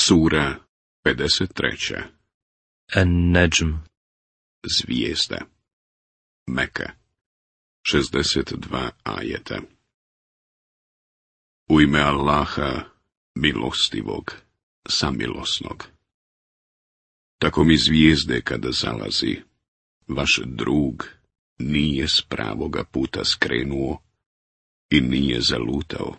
Sura 53. An-Najm. Zvijezda. Meka. 62 ajeta. U ime Allaha, milostivog, samilosnog. Tako mi zvijezde kada zalazi, vaš drug nije s pravoga puta skrenuo i nije zalutao.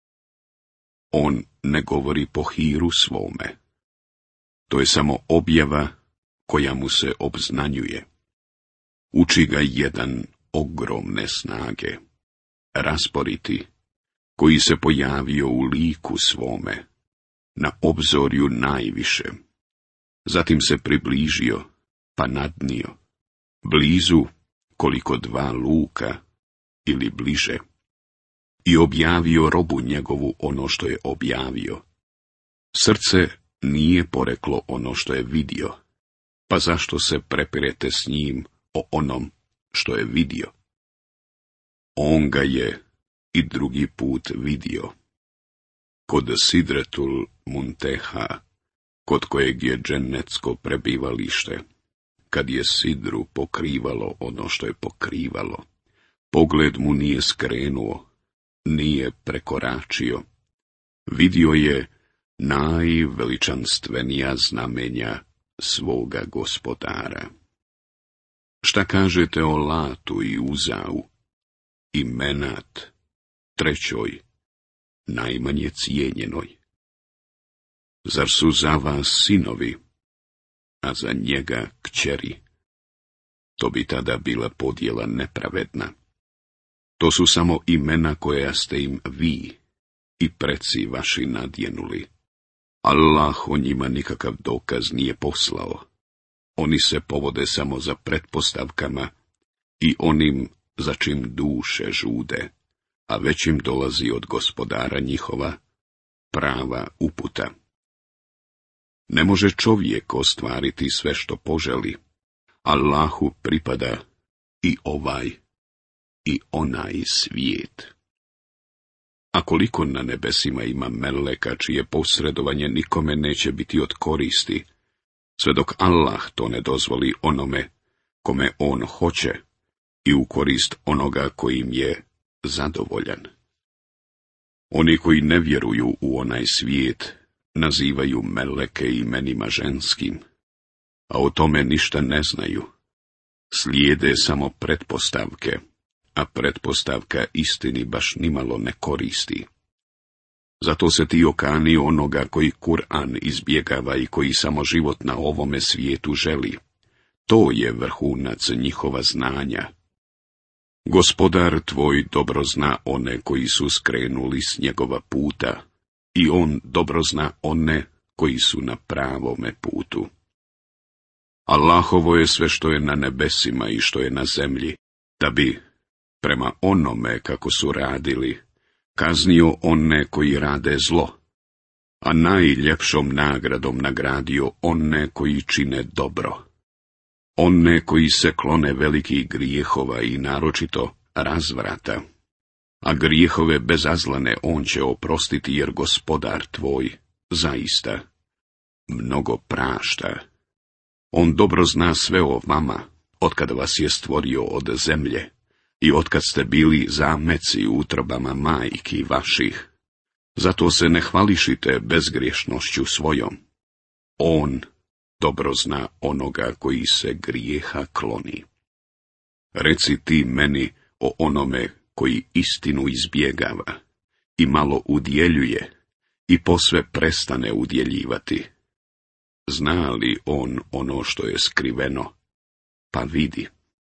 On ne govori po hiru svome. To je samo objava koja mu se obznanjuje. Uči ga jedan ogromne snage, rasporiti, koji se pojavio u liku svome, na obzorju najviše. Zatim se približio, pa nadnio, blizu koliko 2 luka ili bliže, i objavio robu njegovu ono što je objavio. Srce nije poreklo ono što je vidio, pa zašto se prepirete s njim o onom što je vidio? On ga je i drugi put vidio. Kod Sidretul Munteha, kod kojeg je dženecko prebivalište, kad je sidru pokrivalo ono što je pokrivalo, pogled mu nije skrenuo, nije prekoračio. Vidio je najveličanstvenija znamenja svoga gospodara. Šta kažete o Latu i Uzau i Menat, trećoj, najmanje cijenjenoj? Zar su za vas sinovi, a za njega kćeri? To bi tada bila podjela nepravedna. To su samo imena koja ste im vi i preci vaši nadjenuli. Allah o njima nikakav dokaz nije poslao. Oni se povode samo za pretpostavkama i onim za čim duše žude, a već im dolazi od gospodara njihova prava uputa. Ne može čovjek ostvariti sve što poželi. Allahu pripada i ovaj i onaj svijet. A koliko na nebesima ima meleka čije posredovanje nikome neće biti od koristi, sve dok Allah to ne dozvoli onome kome on hoće i u korist onoga kojim je zadovoljan. Oni koji ne vjeruju u onaj svijet nazivaju meleke imenima ženskim, a o tome ništa ne znaju. Slijede samo pretpostavke, a pretpostavka istini baš nimalo ne koristi. Zato se ti okani onoga koji Kur'an izbjegava i koji samo život na ovome svijetu želi. To je vrhunac njihova znanja. Gospodar tvoj dobro zna one koji su skrenuli s njegova puta, i on dobro zna one koji su na pravome putu. Allahovo je sve što je na nebesima i što je na zemlji, da bi, prema onome kako su radili, kaznio one koji rade zlo, a najljepšom nagradom nagradio one koji čine dobro. One koji se klone velikih grijehova i naročito razvrata, a grijehove bezazlane on će oprostiti jer gospodar tvoj zaista mnogo prašta. On dobro zna sve o vama, otkad vas je stvorio od zemlje i otkad ste bili zameci u utrobama majki vaših. Zato se ne hvališite bezgriješnošću svojom. On dobro zna onoga koji se grijeha kloni. Reci ti meni o onome koji istinu izbjegava i malo udjeljuje i posve prestane udjeljivati. Zna li on ono što je skriveno? Pa vidi.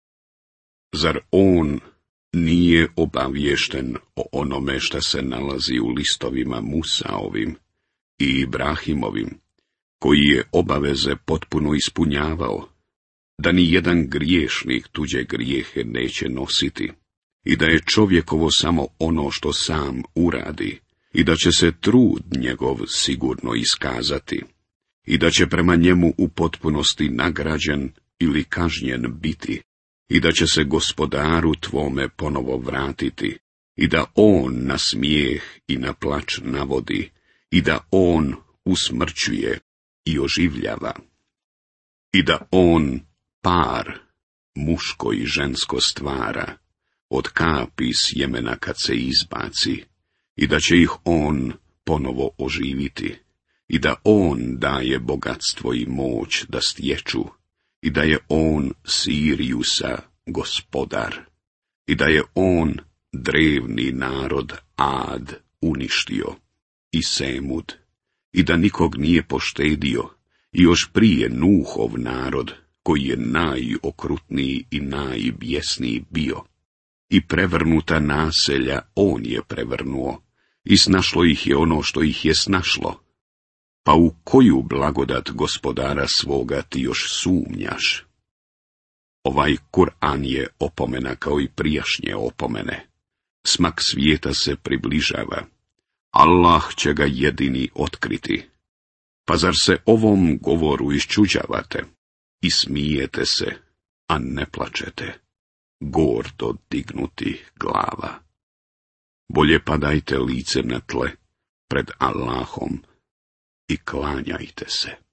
Zar on nije obaviješten o onome što se nalazi u listovima Musaovim i Ibrahimovim, koji je obaveze potpuno ispunjavao, da ni jedan griješnik tuđe grijehe neće nositi, i da je čovjekovo samo ono što sam uradi, i da će se trud njegov sigurno iskazati, i da će prema njemu u potpunosti nagrađen ili kažnjen biti, i da će se gospodaru tvome ponovo vratiti, i da on na smijeh i na plač navodi, i da on usmrćuje i oživljava, i da on par muško i žensko stvara, od kapi sjemena kad se izbaci, i da će ih on ponovo oživiti, i da on daje bogatstvo i moć da stječu, i da je on Sirijusa gospodar, i da je on drevni narod Ad uništio, i Semud, i da nikog nije poštedio, i još prije Nuhov narod, koji je najokrutniji i najbjesniji bio, i prevrnuta naselja on je prevrnuo, i snašlo ih je ono što ih je snašlo. Pa u koju blagodat gospodara svoga ti još sumnjaš? Ovaj Kur'an je opomena kao i prijašnje opomene. Smak svijeta se približava. Allah će ga jedini otkriti. Pa zar se ovom govoru iščuđavate i smijete se, a ne plačete, gordo dignuti glava? Bolje padajte licem na tle pred Allahom i klanjajte se.